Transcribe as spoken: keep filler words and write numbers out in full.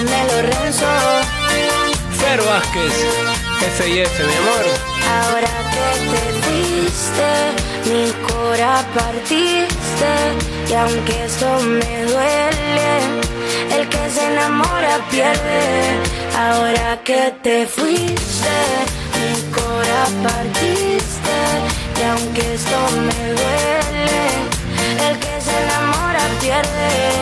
de Lorenzo. Fer Vázquez, F y F, mi amor. Ahora que te fuiste, mi cora partiste. Y aunque esto me duele, el que se enamora pierde. Ahora que te fuiste, mi cora partiste. Y aunque esto me duele, el que se enamora pierde.